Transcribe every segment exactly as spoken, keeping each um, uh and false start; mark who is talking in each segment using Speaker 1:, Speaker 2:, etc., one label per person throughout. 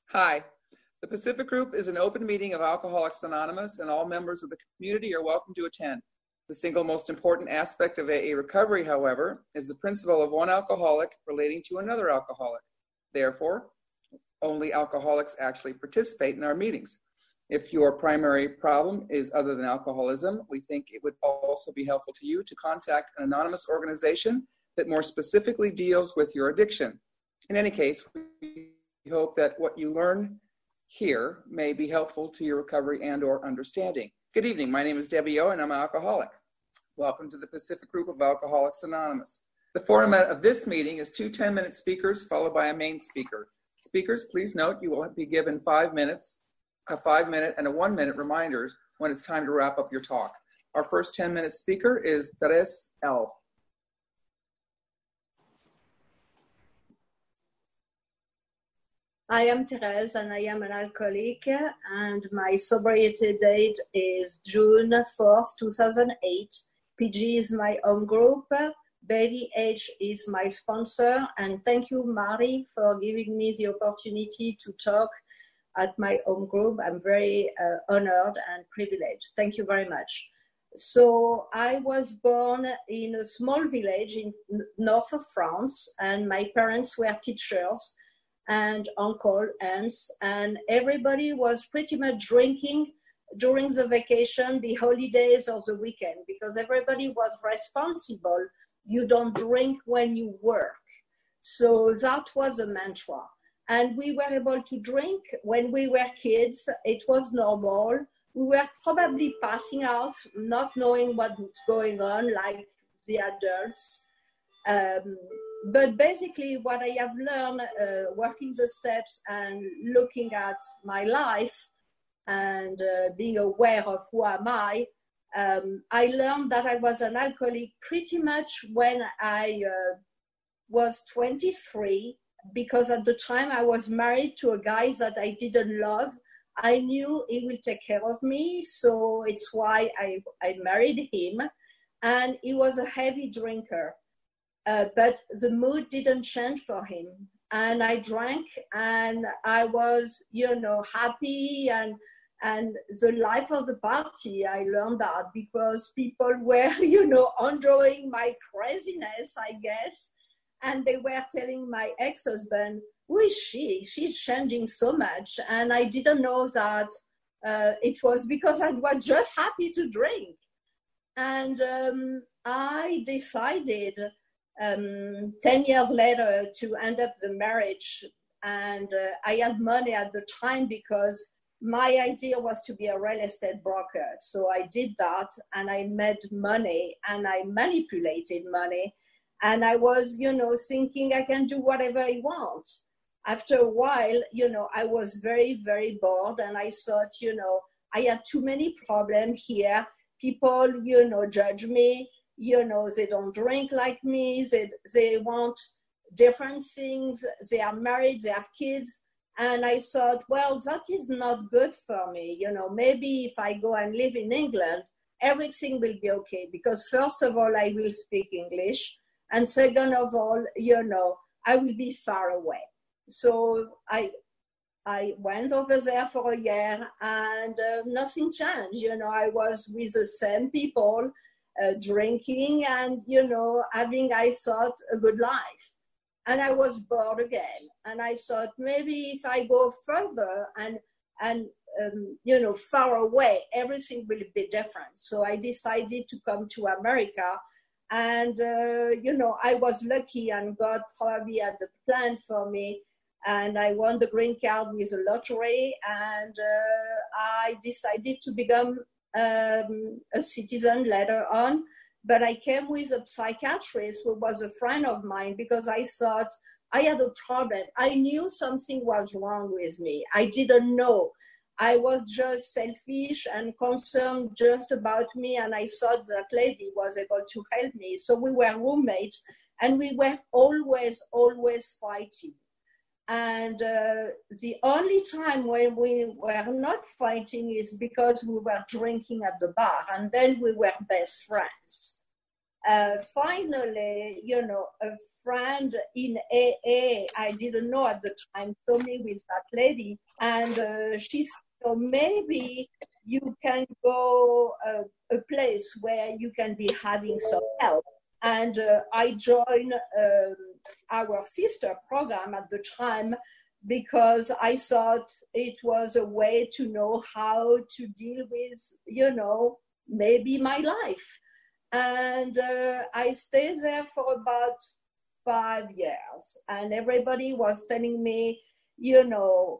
Speaker 1: Hi. The Pacific Group is an open meeting of Alcoholics Anonymous, and all members of the community are welcome to attend. The single most important aspect of A A recovery, however, is the principle of one alcoholic relating to another alcoholic. Therefore, only alcoholics actually participate in our meetings. If your primary problem is other than alcoholism, we think it would also be helpful to you to contact an anonymous organization that more specifically deals with your addiction. In any case, we hope that what you learn here may be helpful to your recovery and or understanding. Good evening. My name is Debbie O, and I'm an alcoholic. Welcome to the Pacific Group of Alcoholics Anonymous. The format of this meeting is two ten-minute speakers followed by a main speaker. Speakers, please note you will be given five minutes, a five-minute and a one-minute reminders when it's time to wrap up your talk. Our first ten-minute speaker is Teres L.
Speaker 2: I am Therese and I am an alcoholic, and my sobriety date is June fourth, two thousand eight. P G is my home group. Bailey H is my sponsor, and thank you, Mari, for giving me the opportunity to talk at my home group. I'm very uh, honored and privileged. Thank you very much. So I was born in a small village in north of France, and my parents were teachers and uncle, aunts, and everybody was pretty much drinking during the vacation, the holidays, or the weekend, because everybody was responsible. You don't drink when you work. So that was a mantra. And we were able to drink when we were kids. It was normal. We were probably passing out, not knowing what was going on, like the adults. Um, but basically what I have learned uh, working the steps and looking at my life and uh, being aware of who am I, um, I learned that I was an alcoholic pretty much when I uh, was twenty-three, because at the time I was married to a guy that I didn't love. I knew he will take care of me, so it's why I, I married him, and he was a heavy drinker. Uh, but the mood didn't change for him. And I drank and I was, you know, happy and and the life of the party, I learned that because people were, you know, enjoying my craziness, I guess. And they were telling my ex-husband, who is she? She's changing so much. And I didn't know that uh, it was because I was just happy to drink. And um, I decided Um, ten years later to end up the marriage, and uh, I had money at the time because my idea was to be a real estate broker. So I did that, and I made money, and I manipulated money, and I was, you know, thinking I can do whatever I want. After a while, you know, I was very, very bored, and I thought, you know, I had too many problems here. People, you know, judge me. You know, they don't drink like me, they, they want different things, they are married, they have kids. And I thought, well, that is not good for me. You know, maybe if I go and live in England, everything will be okay. Because first of all, I will speak English. And second of all, you know, I will be far away. So I I went over there for a year and uh, nothing changed. You know, I was with the same people, Uh, drinking and, you know, having, I thought, a good life. And I was bored again. And I thought, maybe if I go further and, and um, you know, far away, everything will be different. So I decided to come to America. And, uh, you know, I was lucky, and God probably had the plan for me. And I won the green card with a lottery. And uh, I decided to become Um, a citizen later on, but I came with a psychiatrist who was a friend of mine because I thought I had a problem. I knew something was wrong with me. I didn't know. I was just selfish and concerned just about me, and I thought that lady was able to help me. So we were roommates, and we were always, always fighting. And uh, the only time when we were not fighting is because we were drinking at the bar, and then we were best friends. uh, finally, you know, a friend in A A, I didn't know at the time, saw me with that lady, and uh, she said, so maybe you can go uh, a place where you can be having some help. And uh, I joined um, our sister program at the time because I thought it was a way to know how to deal with, you know, maybe my life. And uh, I stayed there for about five years. And everybody was telling me, you know,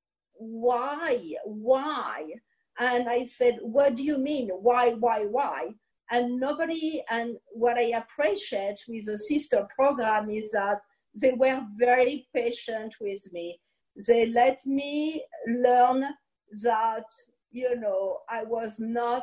Speaker 2: why, why? And I said, what do you mean? Why, why, why? And nobody, and what I appreciate with the sister program is that they were very patient with me. They let me learn that, you know, I was not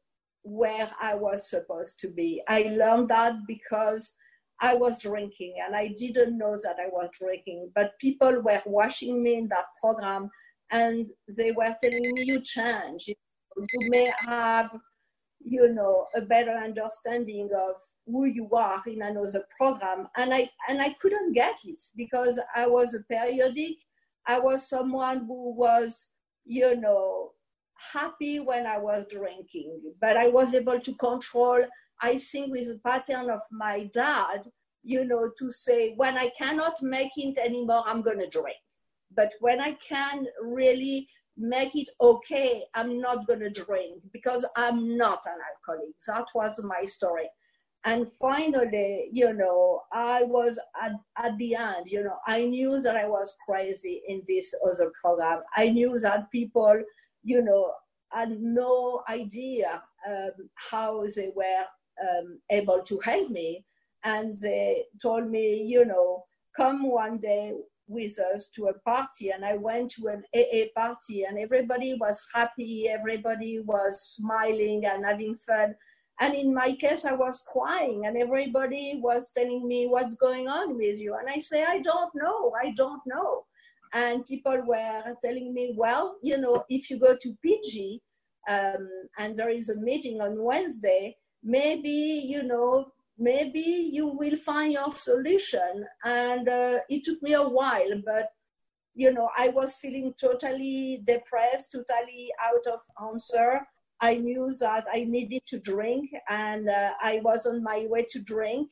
Speaker 2: where I was supposed to be. I learned that because I was drinking and I didn't know that I was drinking, but people were watching me in that program and they were telling me, you change, you may have, you know, a better understanding of who you are in another program. And I, and I couldn't get it because I was a periodic. I was someone who was, you know, happy when I was drinking, but I was able to control, I think with the pattern of my dad, you know, to say, when I cannot make it anymore, I'm going to drink. But when I can really make it okay, I'm not going to drink because I'm not an alcoholic. That was my story. And finally, you know, I was at, at the end, you know, I knew that I was crazy in this other program. I knew that people, you know, had no idea um, how they were um, able to help me. And they told me, you know, come one day with us to a party. And I went to an A A party and everybody was happy. Everybody was smiling and having fun. And in my case, I was crying and everybody was telling me, what's going on with you? And I say, I don't know, I don't know. And people were telling me, well, you know, if you go to P G um, and there is a meeting on Wednesday, maybe, you know, maybe you will find your solution. And uh, it took me a while, but, you know, I was feeling totally depressed, totally out of answer. I knew that I needed to drink and uh, I was on my way to drink.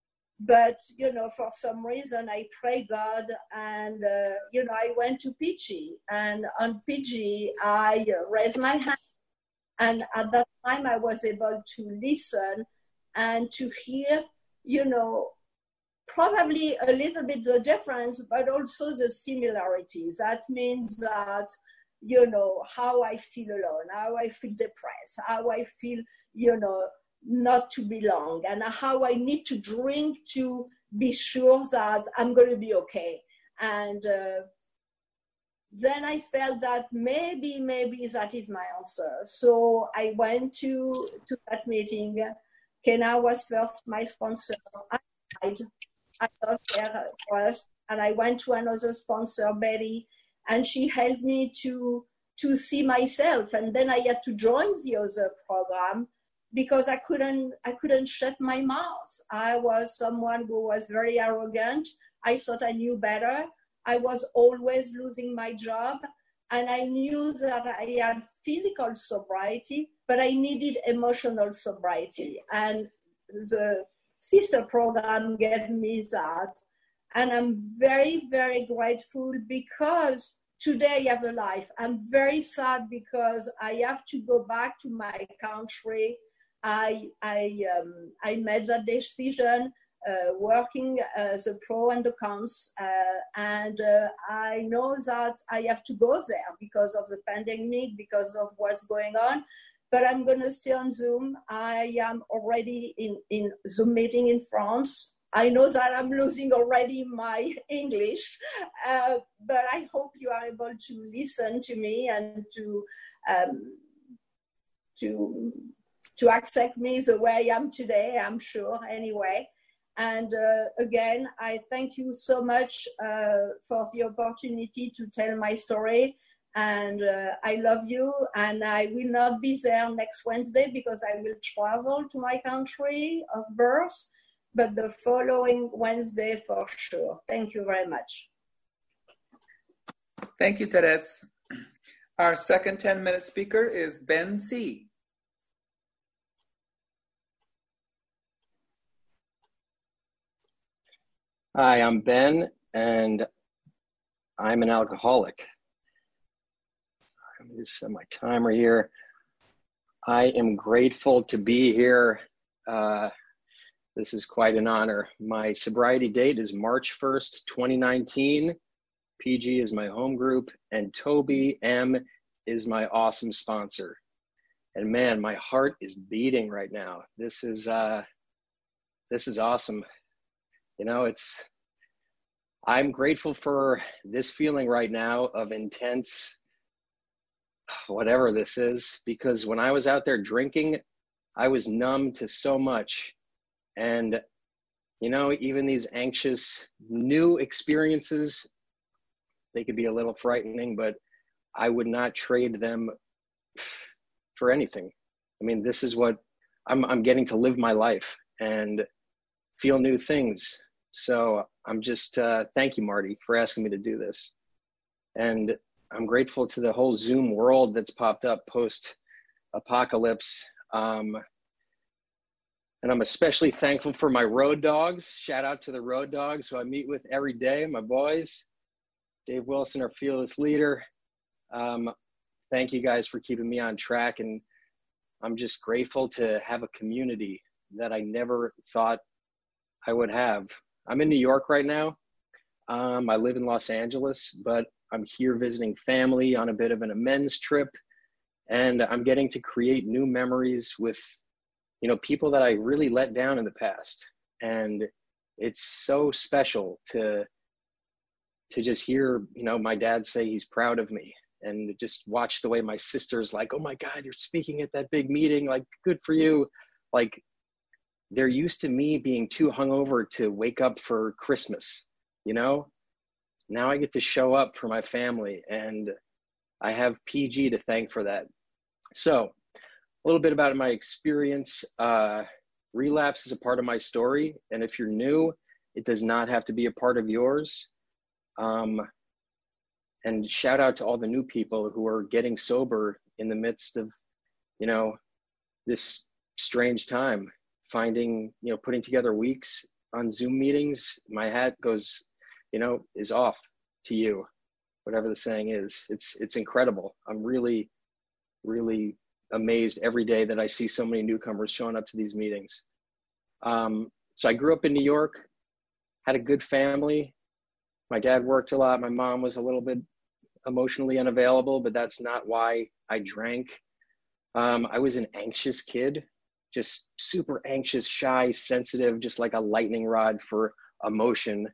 Speaker 2: But, you know, for some reason, I prayed God and, uh, you know, I went to P G. And on P G, I raised my hand. And at that time, I was able to listen and to hear, you know, probably a little bit the difference, but also the similarities. That means that, you know, how I feel alone, how I feel depressed, how I feel, you know, not to belong, and how I need to drink to be sure that I'm going to be okay. And uh, then I felt that maybe, maybe that is my answer. So I went to, to that meeting. Kenna was first my sponsor. I tried. I got there first, and I went to another sponsor, Betty, and she helped me to, to see myself. And then I had to join the other program because I couldn't, I couldn't shut my mouth. I was someone who was very arrogant. I thought I knew better. I was always losing my job. And I knew that I had physical sobriety, but I needed emotional sobriety. And the sister program gave me that. And I'm very, very grateful because today I have a life. I'm very sad because I have to go back to my country. I, I, um, I made that decision uh, working as a pro and the cons. Uh, and uh, I know that I have to go there because of the pandemic, because of what's going on. But I'm going to stay on Zoom. I am already in, in Zoom meeting in France. I know that I'm losing already my English, uh, but I hope you are able to listen to me and to um, to to accept me the way I am today, I'm sure, anyway. And uh, again, I thank you so much uh, for the opportunity to tell my story. And uh, I love you, and I will not be there next Wednesday because I will travel to my country of birth, but the following Wednesday for sure. Thank you very much.
Speaker 1: Thank you, Thérèse. Our second ten-minute speaker is Ben C.
Speaker 3: Hi, I'm Ben, and I'm an alcoholic. Let me just set my timer here. I am grateful to be here. Uh, this is quite an honor. My sobriety date is March first, twenty nineteen. P G is my home group, and Toby M is my awesome sponsor. And man, my heart is beating right now. This is uh, this is awesome. You know, it's, I'm grateful for this feeling right now of intense, whatever this is, because when I was out there drinking, I was numb to so much. And, you know, even these anxious new experiences, they could be a little frightening, but I would not trade them for anything. I mean, this is what I'm, I'm getting to live my life and feel new things. So I'm just, uh, thank you, Marty, for asking me to do this. And I'm grateful to the whole Zoom world that's popped up post-apocalypse. Um, and I'm especially thankful for my road dogs. Shout out to the road dogs who I meet with every day, my boys. Dave Wilson, our fearless leader. Um, thank you guys for keeping me on track. And I'm just grateful to have a community that I never thought I would have. I'm in New York right now. Um, I live in Los Angeles, but I'm here visiting family on a bit of an amends trip. And I'm getting to create new memories with, you know, people that I really let down in the past. And it's so special to, to just hear, you know, my dad say he's proud of me, and just watch the way my sister's like, oh my God, you're speaking at that big meeting. Like, good for you. Like, they're used to me being too hungover to wake up for Christmas, you know? Now I get to show up for my family, and I have P G to thank for that. So a little bit about my experience. Uh, relapse is a part of my story. And if you're new, it does not have to be a part of yours. Um, and shout out to all the new people who are getting sober in the midst of, you know, this strange time. Finding, you know, putting together weeks on Zoom meetings, my hat goes, you know, is off to you, whatever the saying is. It's, it's incredible. I'm really, really amazed every day that I see so many newcomers showing up to these meetings. Um, so I grew up in New York, had a good family. My dad worked a lot. My mom was a little bit emotionally unavailable, but that's not why I drank. Um, I was an anxious kid. Just super anxious, shy, sensitive, just like a lightning rod for emotion.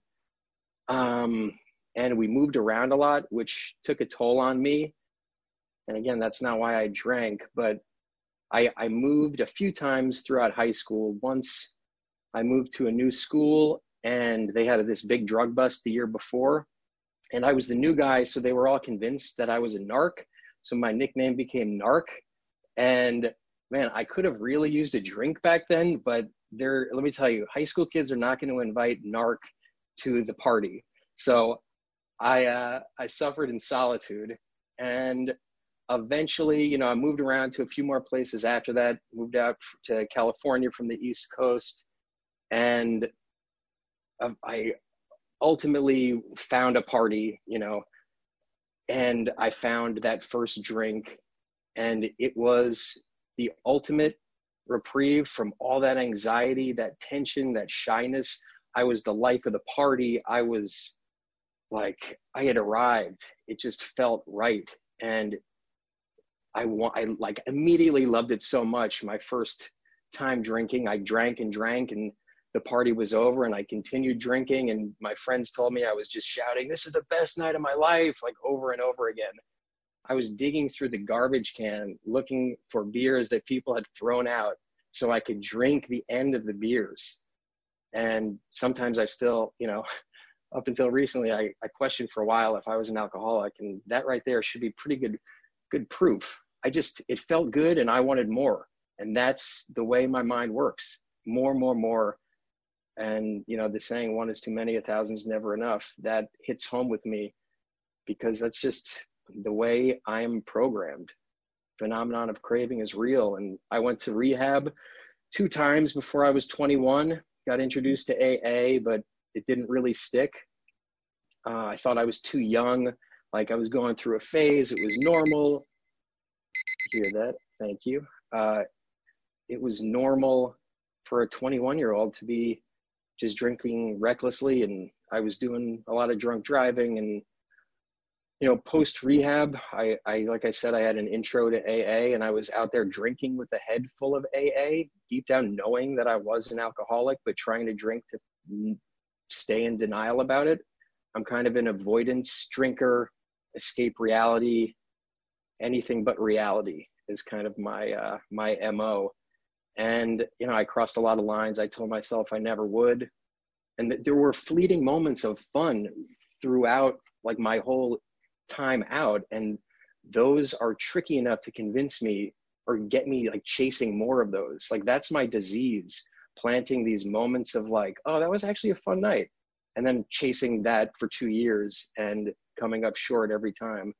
Speaker 3: Um, and we moved around a lot, which took a toll on me. And again, that's not why I drank, but I, I moved a few times throughout high school. Once I moved to a new school, and they had this big drug bust the year before. And I was the new guy, so they were all convinced that I was a narc. So my nickname became Narc. And man, I could have really used a drink back then, but there, let me tell you, high school kids are not going to invite narc to the party. So I, uh, I suffered in solitude, and eventually, you know, I moved around to a few more places after that, moved out to California from the East Coast. And I ultimately found a party, you know, and I found that first drink, and it was the ultimate reprieve from all that anxiety, that tension, that shyness. I was the life of the party. I was like, I had arrived. It just felt right. And I want, I like immediately loved it so much. My first time drinking, I drank and drank, and the party was over, and I continued drinking. And my friends told me I was just shouting, "This is the best night of my life," like over and over again. I was digging through the garbage can looking for beers that people had thrown out so I could drink the end of the beers. And sometimes I still, you know, up until recently, I, I questioned for a while if I was an alcoholic, and that right there should be pretty good, good proof. I just, it felt good and I wanted more. And that's the way my mind works. More, more, more. And, you know, the saying, one is too many, a thousand is never enough. That hits home with me because that's just the way I am programmed. Phenomenon of craving is real. And I went to rehab two times before I was twenty-one, got introduced to A A, but it didn't really stick. Uh, I thought I was too young, like I was going through a phase. It was normal. Hear that? Thank you. Uh, it was normal for a twenty-one year old to be just drinking recklessly. And I was doing a lot of drunk driving. And, you know, post rehab, I, I, like I said, I had an intro to A A, and I was out there drinking with a head full of A A, deep down knowing that I was an alcoholic, but trying to drink to stay in denial about it. I'm kind of an avoidance drinker, escape reality, anything but reality is kind of my, uh, my M O. And, you know, I crossed a lot of lines. I told myself I never would. And th- there were fleeting moments of fun throughout like my whole time out. And those are tricky enough to convince me or get me like chasing more of those. Like that's my disease, planting these moments of like, oh, that was actually a fun night. And then chasing that for two years and coming up short every time.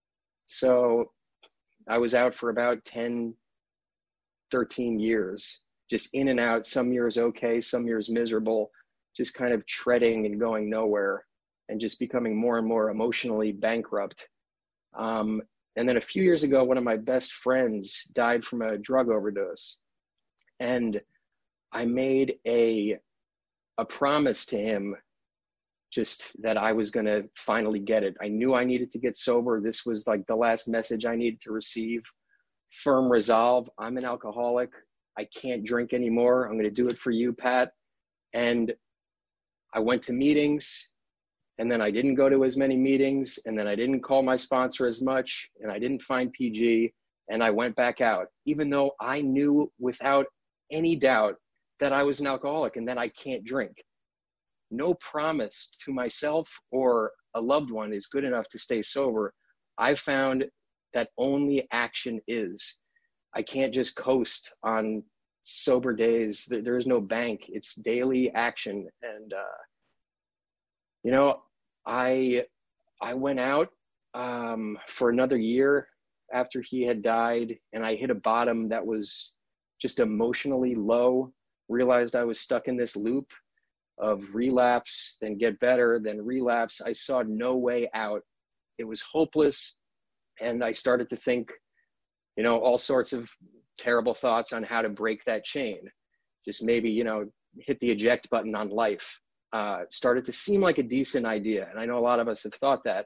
Speaker 3: So I was out for about ten, thirteen years, just in and out, some years okay, some years miserable, just kind of treading and going nowhere and just becoming more and more emotionally bankrupt. Um, and then a few years ago, one of my best friends died from a drug overdose. And I made a, a promise to him just that I was going to finally get it. I knew I needed to get sober. This was like the last message I needed to receive. Firm resolve. I'm an alcoholic. I can't drink anymore. I'm going to do it for you, Pat. And I went to meetings, and then I didn't go to as many meetings, and then I didn't call my sponsor as much, and I didn't find P G, and I went back out, even though I knew without any doubt that I was an alcoholic and that I can't drink. No promise to myself or a loved one is good enough to stay sober. I found that only action is. I can't just coast on sober days. There is no bank. It's daily action. And, uh, you know, I, I went out um, for another year after he had died, and I hit a bottom that was just emotionally low, realized I was stuck in this loop of relapse, then get better, then relapse. I saw no way out. It was hopeless. And I started to think, you know, all sorts of terrible thoughts on how to break that chain. Just maybe, you know, hit the eject button on life. Uh, started to seem like a decent idea. And I know a lot of us have thought that.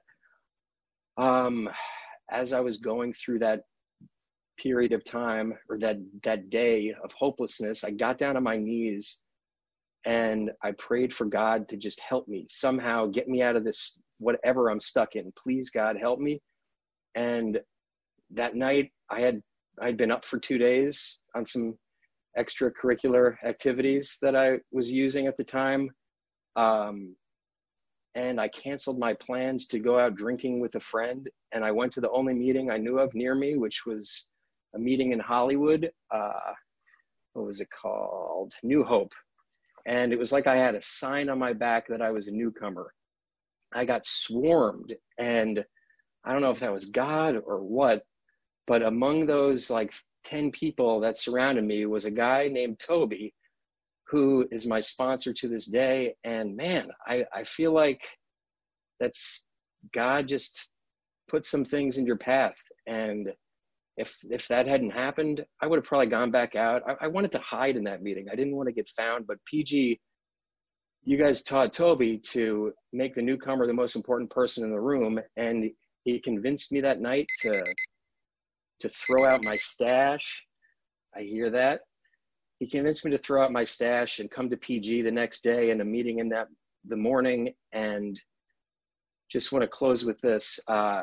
Speaker 3: Um, as I was going through that period of time, or that, that day of hopelessness, I got down on my knees and I prayed for God to just help me somehow, get me out of this, whatever I'm stuck in. Please, God, help me. And that night I had, I'd been up for two days on some extracurricular activities that I was using at the time. Um, and I canceled my plans to go out drinking with a friend. And I went to the only meeting I knew of near me, which was a meeting in Hollywood. Uh, what was it called? New Hope. And it was like I had a sign on my back that I was a newcomer. I got swarmed, and I don't know if that was God or what, but among those like ten people that surrounded me was a guy named Toby, who is my sponsor to this day. And man, I, I feel like that's God just put some things in your path. And if if that hadn't happened, I would have probably gone back out. I, I wanted to hide in that meeting. I didn't want to get found, but P G, you guys taught Toby to make the newcomer the most important person in the room. And he convinced me that night to, to throw out my stash. I hear that. He convinced me to throw out my stash and come to P G the next day and a meeting in that the morning. And just want to close with this. Uh,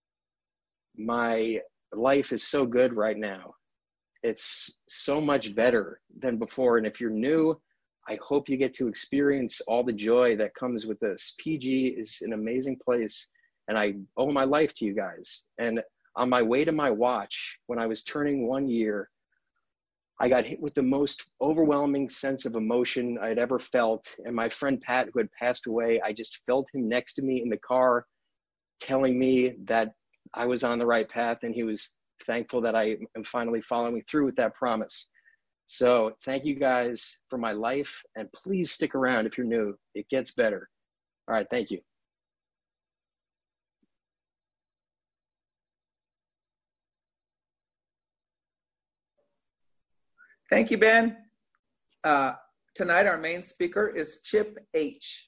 Speaker 3: my life is so good right now. It's so much better than before. And if you're new, I hope you get to experience all the joy that comes with this. P G is an amazing place, and I owe my life to you guys. And on my way to my watch, when I was turning one year, I got hit with the most overwhelming sense of emotion I'd ever felt. And my friend Pat, who had passed away, I just felt him next to me in the car telling me that I was on the right path, and he was thankful that I am finally following through with that promise. So thank you guys for my life, and please stick around if you're new. It gets better. All right, thank you.
Speaker 1: Thank you, Ben. Uh, tonight, our main speaker is Chip H.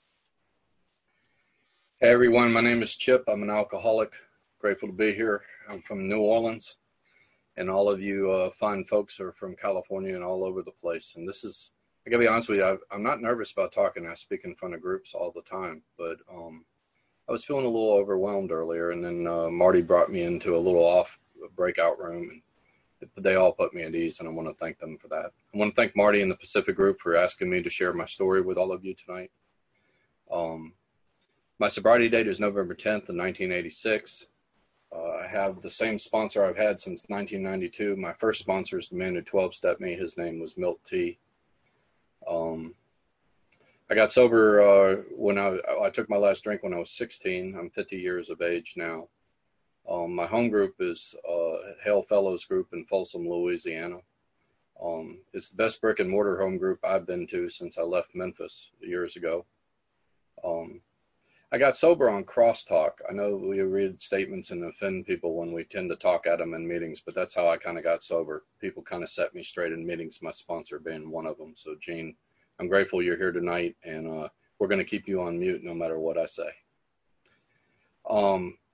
Speaker 4: Hey, everyone. My name is Chip. I'm an alcoholic. Grateful to be here. I'm from New Orleans, and all of you uh, fine folks are from California and all over the place. And this is, I gotta be honest with you, I've, I'm not nervous about talking. I speak in front of groups all the time, but um, I was feeling a little overwhelmed earlier, and then uh, Marty brought me into a little off breakout room, and they all put me at ease, and I want to thank them for that. I want to thank Marty and the Pacific Group for asking me to share my story with all of you tonight. Um, my sobriety date is November tenth of nineteen eighty-six. Uh, I have the same sponsor I've had since nineteen ninety-two. My first sponsor is the man who twelve-stepped me. His name was Milt T. Um, I got sober uh, when I, I took my last drink when I was sixteen. I'm fifty years of age now. Um, my home group is uh, Hail Fellows Group in Folsom, Louisiana. Um, it's the best brick and mortar home group I've been to since I left Memphis years ago. Um, I got sober on crosstalk. I know we read statements and offend people when we tend to talk at them in meetings, but that's how I kind of got sober. People kind of set me straight in meetings, my sponsor being one of them. So, Gene, I'm grateful you're here tonight, and uh, we're going to keep you on mute no matter what I say. Um,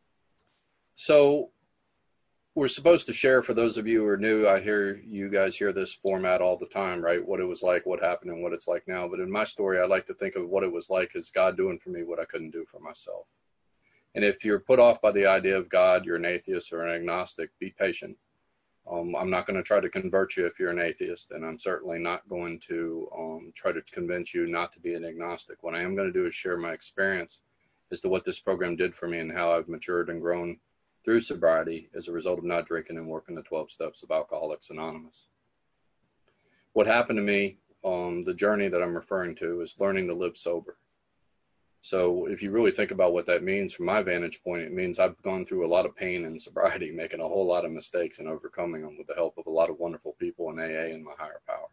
Speaker 4: so we're supposed to share, for those of you who are new, I hear you guys hear this format all the time, right? What it was like, what happened, and what it's like now. But in my story, I like to think of what it was like as God doing for me what I couldn't do for myself. And if you're put off by the idea of God, you're an atheist or an agnostic, be patient. Um, I'm not going to try to convert you if you're an atheist, and I'm certainly not going to um, try to convince you not to be an agnostic. What I am going to do is share my experience as to what this program did for me and how I've matured and grown through sobriety as a result of not drinking and working the twelve steps of Alcoholics Anonymous. What happened to me, um, the journey that I'm referring to, is learning to live sober. So if you really think about what that means from my vantage point, it means I've gone through a lot of pain in sobriety, making a whole lot of mistakes and overcoming them with the help of a lot of wonderful people in A A and my higher power.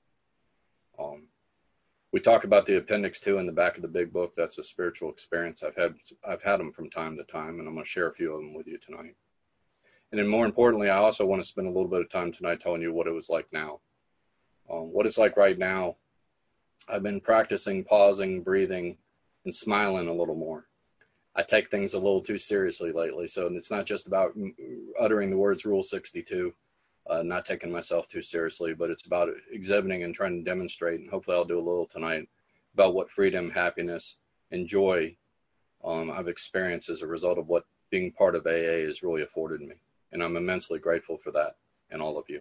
Speaker 4: Um, we talk about the appendix two in the back of the big book. That's a spiritual experience. I've had, I've had them from time to time, and I'm going to share a few of them with you tonight. And then more importantly, I also want to spend a little bit of time tonight telling you what it was like now. Um, what it's like right now, I've been practicing pausing, breathing, and smiling a little more. I take things a little too seriously lately, so it's not just about uttering the words Rule sixty-two, uh, not taking myself too seriously, but it's about exhibiting and trying to demonstrate, and hopefully I'll do a little tonight, about what freedom, happiness, and joy um, I've experienced as a result of what being part of A A has really afforded me. And I'm immensely grateful for that and all of you.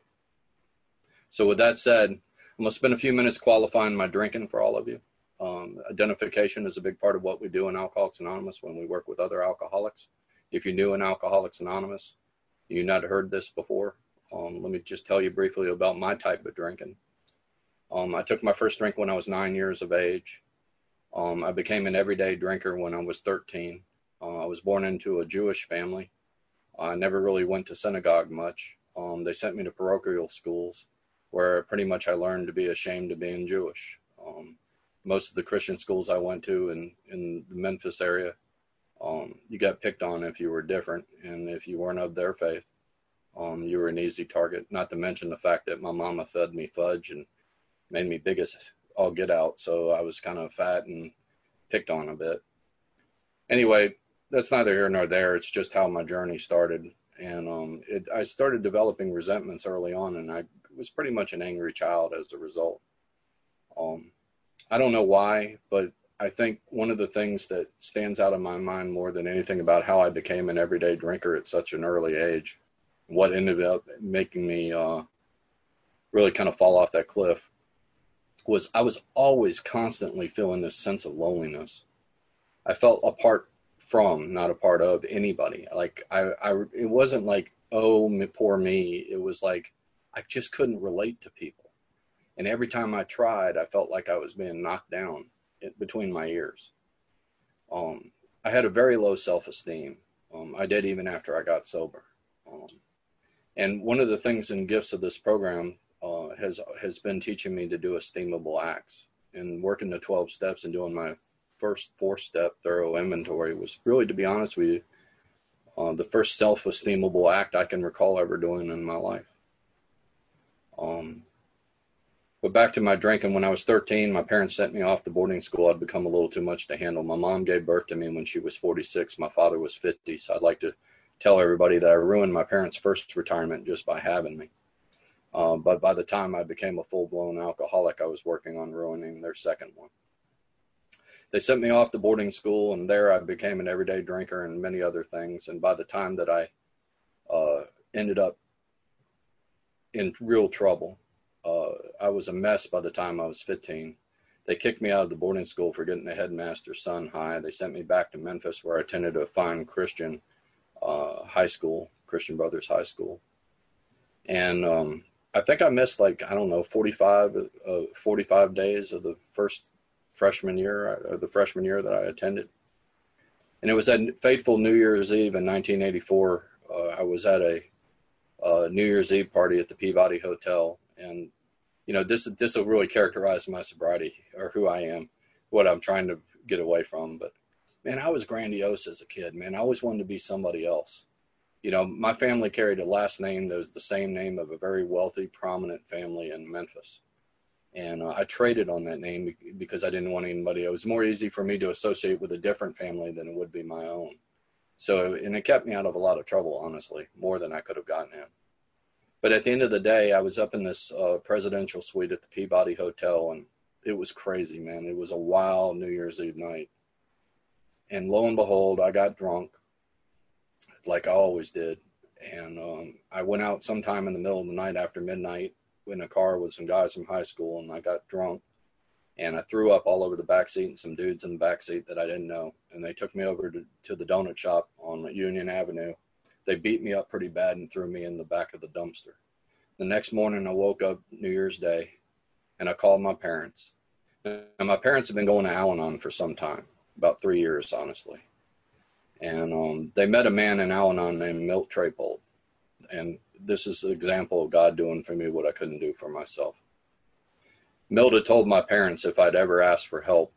Speaker 4: So with that said, I'm going to spend a few minutes qualifying my drinking for all of you. Um, identification is a big part of what we do in Alcoholics Anonymous when we work with other alcoholics. If you're new in Alcoholics Anonymous, you've not heard this before, um, let me just tell you briefly about my type of drinking. Um, I took my first drink when I was nine years of age. Um, I became an everyday drinker when I was thirteen. Uh, I was born into a Jewish family. I never really went to synagogue much. Um, they sent me to parochial schools where pretty much I learned to be ashamed of being Jewish. Um, most of the Christian schools I went to in, in the Memphis area, um, you got picked on if you were different, and if you weren't of their faith, um, you were an easy target, not to mention the fact that my mama fed me fudge and made me big as all get out, so I was kind of fat and picked on a bit. Anyway, that's neither here nor there. It's just how my journey started. And um, it, I started developing resentments early on, and I was pretty much an angry child as a result. Um, I don't know why, but I think one of the things that stands out in my mind more than anything about how I became an everyday drinker at such an early age, what ended up making me uh, really kind of fall off that cliff, was I was always constantly feeling this sense of loneliness. I felt apart from, not a part of anybody. Like I, I it wasn't like, oh, poor me. It was like I just couldn't relate to people. And every time I tried, I felt like I was being knocked down between my ears. Um, I had a very low self-esteem. Um, I did even after I got sober. Um, and one of the things and gifts of this program uh, has has been teaching me to do esteemable acts. And working the twelve steps and doing my first four-step thorough inventory was really, to be honest with you, uh, the first self-esteemable act I can recall ever doing in my life. Um, but back to my drinking, when I was thirteen, my parents sent me off to boarding school. I'd become a little too much to handle. My mom gave birth to me when she was forty-six. My father was fifty. So I'd like to tell everybody that I ruined my parents' first retirement just by having me. Uh, but by the time I became a full-blown alcoholic, I was working on ruining their second one. They sent me off to boarding school, and there I became an everyday drinker and many other things. And by the time that I uh, ended up in real trouble, uh, I was a mess by the time I was fifteen. They kicked me out of the boarding school for getting the headmaster's son high. They sent me back to Memphis, where I attended a fine Christian uh, high school, Christian Brothers High School. And um, I think I missed like, I don't know, forty-five, uh, forty-five days of the first freshman year, or the freshman year that I attended. And it was that fateful New Year's Eve in nineteen eighty-four. Uh, I was at a uh, New Year's Eve party at the Peabody Hotel. And, you know, this, this will really characterize my sobriety or who I am, what I'm trying to get away from. But man, I was grandiose as a kid, man. I always wanted to be somebody else. You know, my family carried a last name that was the same name of a very wealthy, prominent family in Memphis. And uh, I traded on that name because I didn't want anybody. It was more easy for me to associate with a different family than it would be my own. So, and it kept me out of a lot of trouble, honestly, more than I could have gotten in. But at the end of the day, I was up in this uh, presidential suite at the Peabody Hotel, and it was crazy, man. It was a wild New Year's Eve night. And lo and behold, I got drunk, like I always did. And um, I went out sometime in the middle of the night after midnight in a car with some guys from high school, and I got drunk. And I threw up all over the backseat and some dudes in the backseat that I didn't know. And they took me over to, to the donut shop on Union Avenue. They beat me up pretty bad and threw me in the back of the dumpster. The next morning, I woke up New Year's Day, and I called my parents. And my parents have been going to Al-Anon for some time, about three years, honestly. And um, they met a man in Al-Anon named Milt Traypold. And this is an example of God doing for me what I couldn't do for myself. Milt had told my parents if I'd ever ask for help,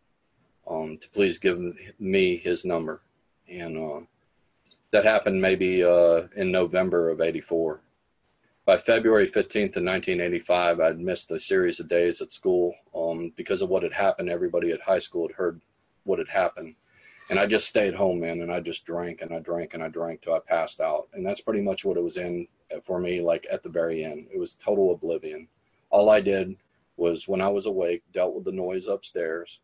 Speaker 4: um, to please give me his number. And uh, that happened maybe uh, in November of eighty-four. By February fifteenth of nineteen eighty-five, I'd missed a series of days at school um, because of what had happened. Everybody at high school had heard what had happened. And I just stayed home, man, and I just drank and I drank and I drank till I passed out. And that's pretty much what it was in for me, like at the very end. It was total oblivion. All I did was, when I was awake, dealt with the noise upstairs,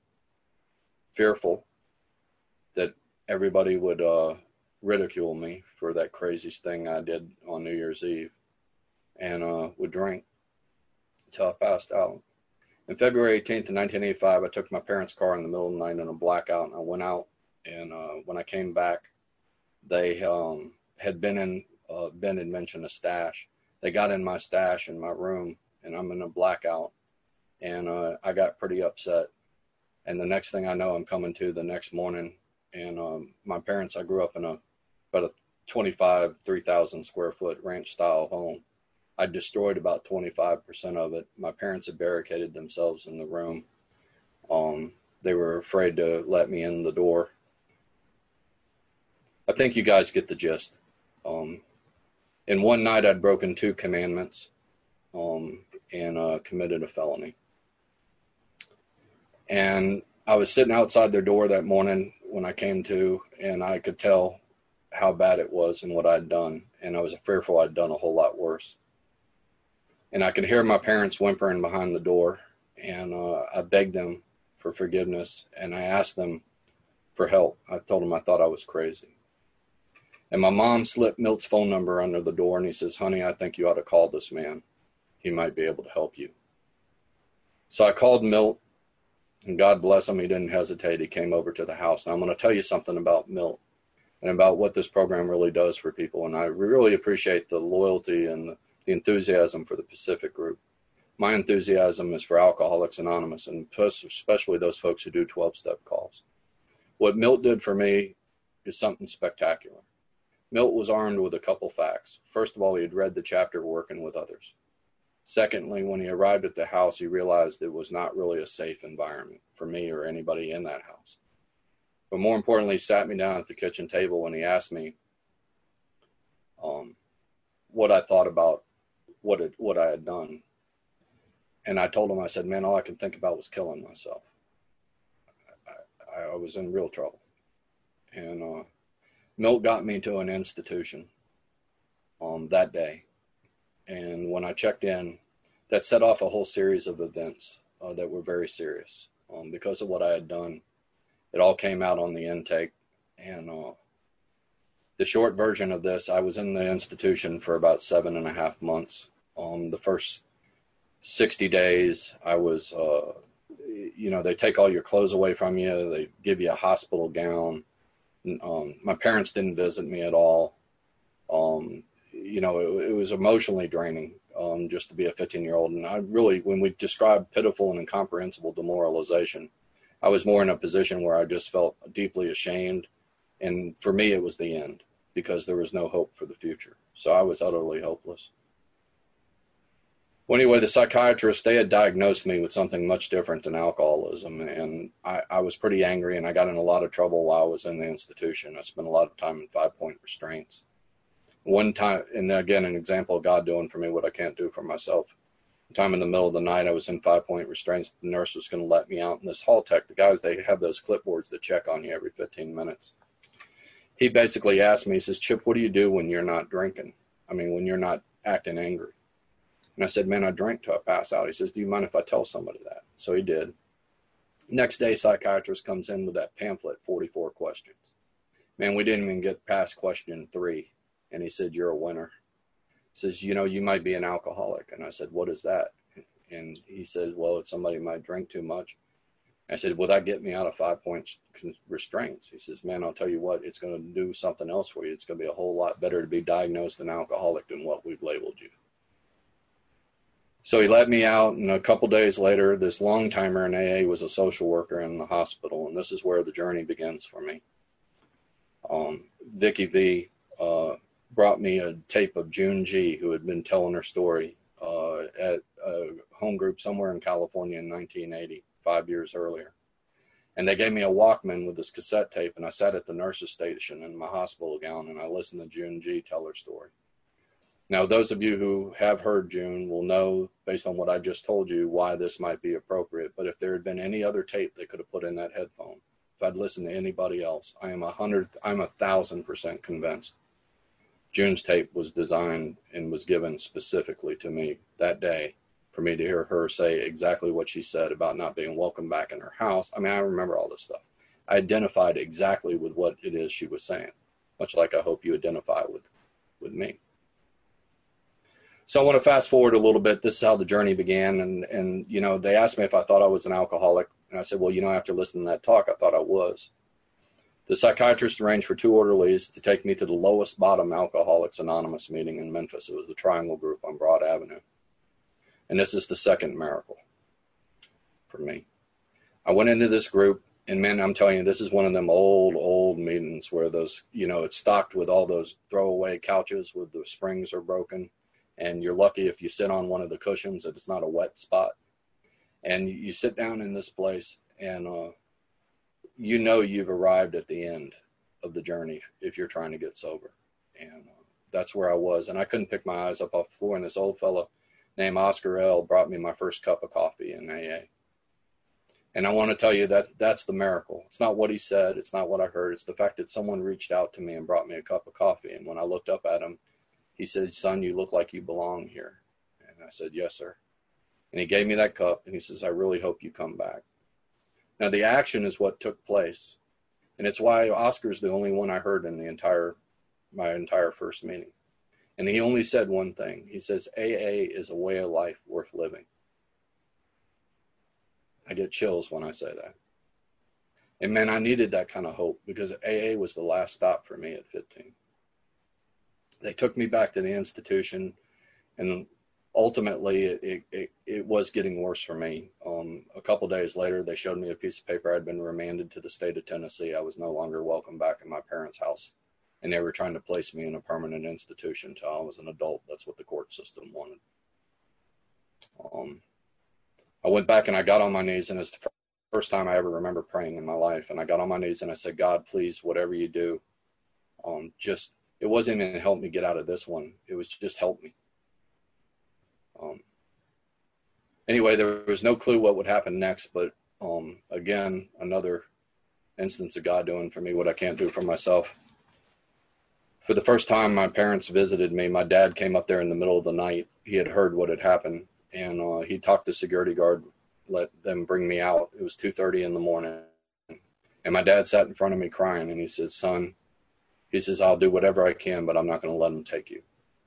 Speaker 4: fearful that everybody would uh, ridicule me for that craziest thing I did on New Year's Eve, and uh, would drink until I passed out. On February eighteenth of nineteen eighty-five, I took my parents' car in the middle of the night in a blackout, and I went out. And uh, when I came back, they um, had been in, uh, Ben had mentioned a stash. They got in my stash in my room, and I'm in a blackout. And uh, I got pretty upset. And the next thing I know, I'm coming to the next morning. And um, my parents, I grew up in a about a twenty-five, three thousand square foot ranch style home. I destroyed about twenty-five percent of it. My parents had barricaded themselves in the room. Um, they were afraid to let me in the door. I think you guys get the gist. Um, in one night, I'd broken two commandments um, and uh, committed a felony. And I was sitting outside their door that morning when I came to, and I could tell how bad it was and what I'd done. And I was fearful I'd done a whole lot worse. And I could hear my parents whimpering behind the door, and uh, I begged them for forgiveness, and I asked them for help. I told them I thought I was crazy. And my mom slipped Milt's phone number under the door, and he says, "Honey, I think you ought to call this man. He might be able to help you." So I called Milt, and God bless him, he didn't hesitate. He came over to the house. And I'm going to tell you something about Milt and about what this program really does for people. And I really appreciate the loyalty and the enthusiasm for the Pacific Group. My enthusiasm is for Alcoholics Anonymous, and especially those folks who do twelve-step calls. What Milt did for me is something spectacular. Milt was armed with a couple facts. First of all, he had read the chapter Working with Others. Secondly, when he arrived at the house, he realized it was not really a safe environment for me or anybody in that house. But more importantly, he sat me down at the kitchen table and he asked me um, what I thought about what it, what I had done. And I told him, I said, man, all I could think about was killing myself. I, I was in real trouble. And uh, Milt got me to an institution um, that day. And when I checked in, that set off a whole series of events uh, that were very serious. Um, because of what I had done, it all came out on the intake. And uh, the short version of this, I was in the institution for about seven and a half months. Um, the first sixty days, I was, uh, you know, they take all your clothes away from you. They give you a hospital gown. Um, my parents didn't visit me at all. Um, you know, it, it was emotionally draining um, just to be a fifteen-year-old. And I really, when we describe pitiful and incomprehensible demoralization, I was more in a position where I just felt deeply ashamed. And for me, it was the end because there was no hope for the future. So I was utterly hopeless. Well, anyway, the psychiatrist, they had diagnosed me with something much different than alcoholism. And I, I was pretty angry, and I got in a lot of trouble while I was in the institution. I spent a lot of time in five-point restraints. One time, and again, an example of God doing for me what I can't do for myself. One time in the middle of the night, I was in five-point restraints. The nurse was going to let me out. And this hall tech, the guys, they have those clipboards that check on you every fifteen minutes. He basically asked me, he says, Chip, what do you do when you're not drinking? I mean, when you're not acting angry? And I said, man, I drink till I pass out. He says, do you mind if I tell somebody that? So he did. Next day, psychiatrist comes in with that pamphlet, forty-four questions. Man, we didn't even get past question three. And he said, you're a winner. He says, you know, you might be an alcoholic. And I said, what is that? And he said, well, it's somebody who might drink too much. I said, will that get me out of five-point restraints? He says, man, I'll tell you what, it's going to do something else for you. It's going to be a whole lot better to be diagnosed an alcoholic than what we've labeled you. So he let me out, and a couple days later, this long-timer in A A was a social worker in the hospital, and this is where the journey begins for me. Um, Vicky V uh, brought me a tape of June G, who had been telling her story uh, at a home group somewhere in California in nineteen eighty, five years earlier. And they gave me a Walkman with this cassette tape, and I sat at the nurse's station in my hospital gown, and I listened to June G tell her story. Now, those of you who have heard June will know, based on what I just told you, why this might be appropriate. But if there had been any other tape they could have put in that headphone, if I'd listened to anybody else, I am a hundred, I'm a thousand percent convinced June's tape was designed and was given specifically to me that day for me to hear her say exactly what she said about not being welcome back in her house. I mean, I remember all this stuff. I identified exactly with what it is she was saying, much like I hope you identify with, with me. So I want to fast forward a little bit. This is how the journey began. And, and, you know, they asked me if I thought I was an alcoholic. And I said, well, you know, after listening to that talk, I thought I was. The psychiatrist arranged for two orderlies to take me to the lowest bottom Alcoholics Anonymous meeting in Memphis. It was the Triangle Group on Broad Avenue. And this is the second miracle for me. I went into this group, and man, I'm telling you, this is one of them old, old meetings where those, you know, it's stocked with all those throwaway couches with the springs are broken. And you're lucky if you sit on one of the cushions that it's not a wet spot. And you sit down in this place, and uh, you know you've arrived at the end of the journey if you're trying to get sober. And uh, that's where I was. And I couldn't pick my eyes up off the floor. And this old fella named Oscar L. brought me my first cup of coffee in A A. And I want to tell you that that's the miracle. It's not what he said. It's not what I heard. It's the fact that someone reached out to me and brought me a cup of coffee. And when I looked up at him, he said, son, you look like you belong here. And I said, yes, sir. And he gave me that cup, and he says, I really hope you come back. Now, the action is what took place. And it's why Oscar's the only one I heard in the entire, my entire first meeting. And he only said one thing. He says, A A is a way of life worth living. I get chills when I say that. And man, I needed that kind of hope because A A was the last stop for me at fifteen. They took me back to the institution, and ultimately it, it, it, it was getting worse for me. Um, a couple days later, they showed me a piece of paper. I'd been remanded to the state of Tennessee. I was no longer welcome back in my parents' house, and they were trying to place me in a permanent institution until I was an adult. That's what the court system wanted. Um, I went back and I got on my knees, and it's the first time I ever remember praying in my life. And I got on my knees and I said, God, please, whatever you do, um, just, it wasn't even help me get out of this one. It was just help me. Um, anyway, there was no clue what would happen next, but um, again, another instance of God doing for me what I can't do for myself. For the first time my parents visited me, my dad came up there in the middle of the night. He had heard what had happened, and uh, he talked to security guard, let them bring me out. It was two thirty in the morning. And my dad sat in front of me crying, and he says, son, he says, I'll do whatever I can, but I'm not going to let them take you.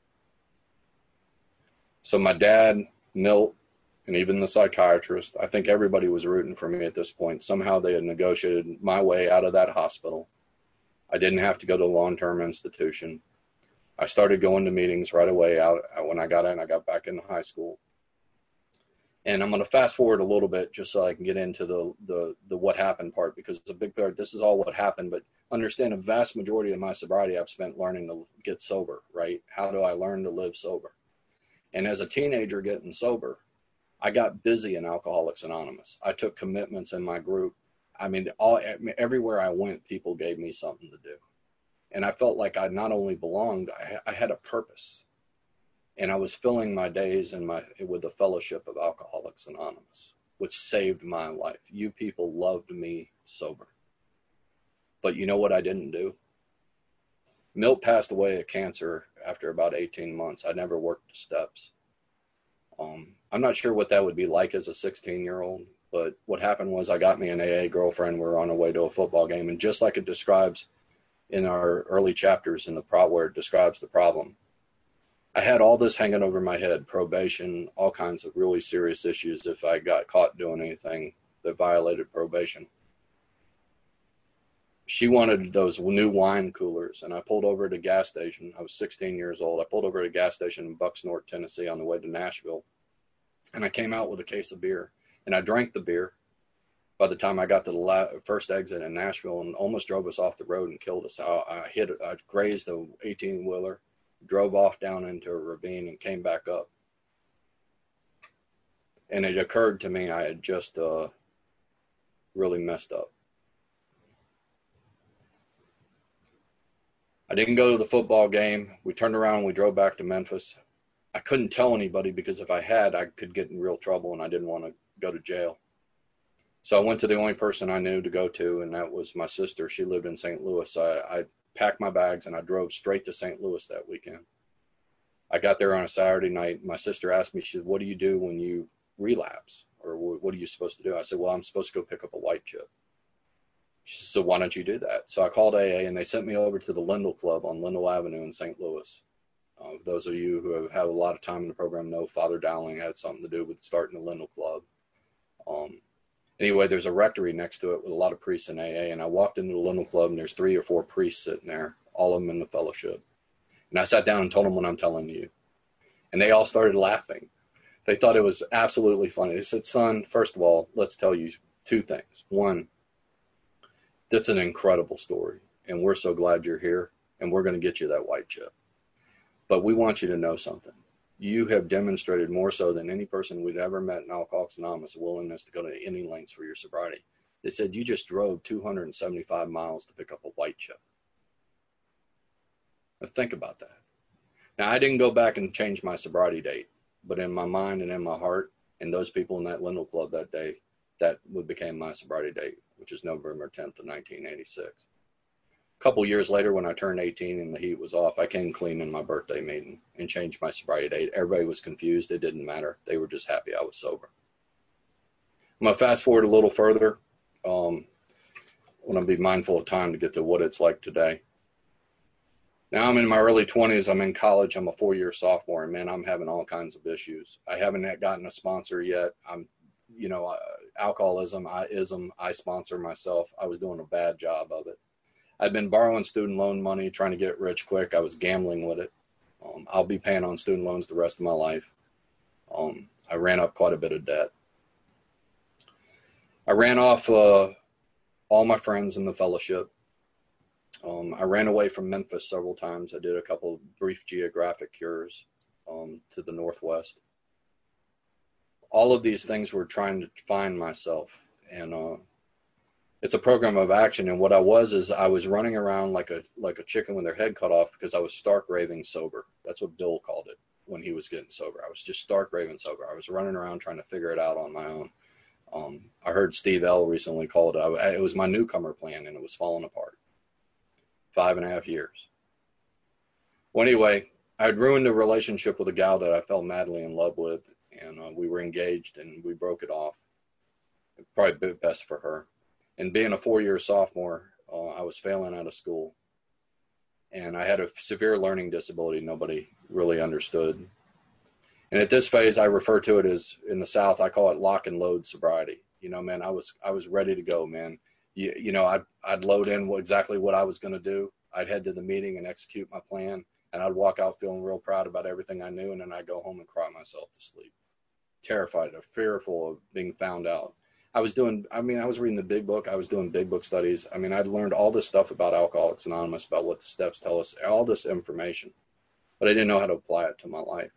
Speaker 4: So my dad, Milt, and even the psychiatrist, I think everybody was rooting for me at this point. Somehow they had negotiated my way out of that hospital. I didn't have to go to a long-term institution. I started going to meetings right away out when I got in. I got back into high school. And I'm going to fast forward a little bit just so I can get into the, the, the what happened part, because it's a big part. This is all what happened, but understand a vast majority of my sobriety I've spent learning to get sober, right? How do I learn to live sober? And as a teenager getting sober, I got busy in Alcoholics Anonymous. I took commitments in my group. I mean, all everywhere I went, people gave me something to do. And I felt like I not only belonged, I, I had a purpose. And I was filling my days in my with the fellowship of Alcoholics Anonymous, which saved my life. You people loved me sober. But you know what I didn't do? Milt passed away of cancer after about eighteen months. I never worked the steps. Um, I'm not sure what that would be like as a sixteen-year-old, but what happened was I got me an A A girlfriend. We were on our way to a football game, and just like it describes in our early chapters in the pro where it describes the problem, I had all this hanging over my head, probation, all kinds of really serious issues if I got caught doing anything that violated probation. She wanted those new wine coolers, and I pulled over at a gas station. I was sixteen years old. I pulled over at a gas station in Bucksnort, Tennessee on the way to Nashville, and I came out with a case of beer, and I drank the beer by the time I got to the la- first exit in Nashville and almost drove us off the road and killed us. I, I hit, I grazed a eighteen-wheeler, drove off down into a ravine and came back up. And it occurred to me I had just uh, really messed up. I didn't go to the football game. We turned around and we drove back to Memphis. I couldn't tell anybody because if I had, I could get in real trouble and I didn't want to go to jail. So I went to the only person I knew to go to, and that was my sister. She lived in Saint Louis. So I, I packed my bags and I drove straight to Saint Louis that weekend. I got there on a Saturday night. My sister asked me, she said, what do you do when you relapse? Or what are you supposed to do? I said, well, I'm supposed to go pick up a white chip. She said, so why don't you do that? So I called A A and they sent me over to the Lindell Club on Lindell Avenue in Saint Louis. Uh, those of you who have had a lot of time in the program know Father Dowling had something to do with starting the Lindell Club. Um, anyway, there's a rectory next to it with a lot of priests in A A. And I walked into the Lindell Club and there's three or four priests sitting there, all of them in the fellowship. And I sat down and told them what I'm telling you. And they all started laughing. They thought it was absolutely funny. They said, son, first of all, let's tell you two things. One, that's an incredible story, and we're so glad you're here, and we're going to get you that white chip. But we want you to know something. You have demonstrated more so than any person we'd ever met in Alcoholics Anonymous a willingness to go to any lengths for your sobriety. They said you just drove two hundred seventy-five miles to pick up a white chip. Now think about that. Now, I didn't go back and change my sobriety date, but in my mind and in my heart, and those people in that Lindell Club that day, that became my sobriety date, which is November tenth of nineteen eighty-six. A couple years later, when I turned eighteen and the heat was off, I came clean in my birthday meeting and changed my sobriety date. Everybody was confused. It didn't matter. They were just happy I was sober. I'm going to fast forward a little further. Um, I want to be mindful of time to get to what it's like today. Now I'm in my early twenties. I'm in college. I'm a four-year sophomore, and man, I'm having all kinds of issues. I haven't gotten a sponsor yet. I'm, you know, uh, alcoholism, I ism, I sponsor myself. I was doing a bad job of it. I'd been borrowing student loan money, trying to get rich quick. I was gambling with it. Um, I'll be paying on student loans the rest of my life. Um, I ran up quite a bit of debt. I ran off uh, all my friends in the fellowship. Um, I ran away from Memphis several times. I did a couple of brief geographic cures um, to the northwest. All of these things were trying to find myself. And uh, it's a program of action. And what I was is I was running around like a like a chicken with their head cut off because I was stark raving sober. That's what Bill called it when he was getting sober. I was just stark raving sober. I was running around trying to figure it out on my own. Um, I heard Steve L. recently call it, I, it was my newcomer plan, and it was falling apart. Five and a half years. Well, anyway, I had ruined a relationship with a gal that I fell madly in love with, and uh, we were engaged, and we broke it off. Probably best for her. And being a four-year sophomore, uh, I was failing out of school, and I had a severe learning disability nobody really understood. And at this phase, I refer to it as, in the South, I call it lock and load sobriety. You know, man, I was I was ready to go, man. You, you know, I'd, I'd load in what, exactly what I was going to do. I'd head to the meeting and execute my plan, and I'd walk out feeling real proud about everything I knew, and then I'd go home and cry myself to sleep. Terrified, fearful of being found out. I was doing, I mean, I was reading the big book. I was doing big book studies. I mean, I'd learned all this stuff about Alcoholics Anonymous, about what the steps tell us, all this information, but I didn't know how to apply it to my life.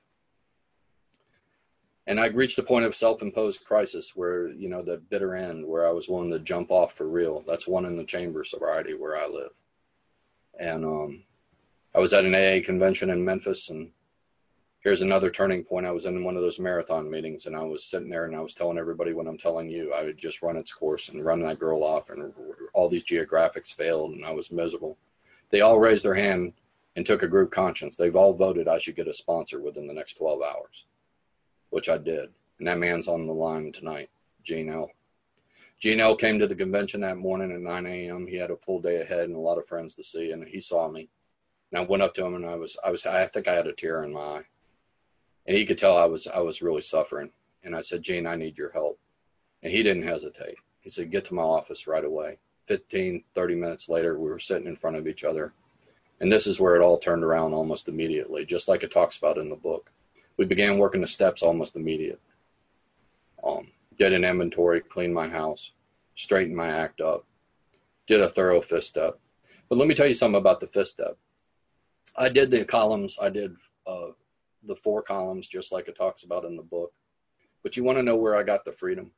Speaker 4: And I reached a point of self-imposed crisis where, you know, the bitter end, where I was willing to jump off for real. That's one in the chamber sobriety where I live. And um, I was at an A A convention in Memphis, and here's another turning point. I was in one of those marathon meetings, and I was sitting there, and I was telling everybody what I'm telling you. I would just run its course and run that girl off, and all these geographics failed, and I was miserable. They all raised their hand and took a group conscience. They've all voted I should get a sponsor within the next twelve hours. Which I did. And that man's on the line tonight, Gene L. Gene L came to the convention that morning at nine a.m. He had a full day ahead and a lot of friends to see, and he saw me. And I went up to him, and I was, I was, I think I had a tear in my eye. And he could tell I was, I was really suffering. And I said, Gene, I need your help. And he didn't hesitate. He said, get to my office right away. fifteen, thirty minutes later, we were sitting in front of each other. And this is where it all turned around almost immediately, just like it talks about in the book. We began working the steps almost immediately. Um, did an inventory, cleaned my house, straightened my act up, did a thorough fifth step. But let me tell you something about the fifth step. I did the columns. I did uh, the four columns, just like it talks about in the book. But you want to know where I got the freedom?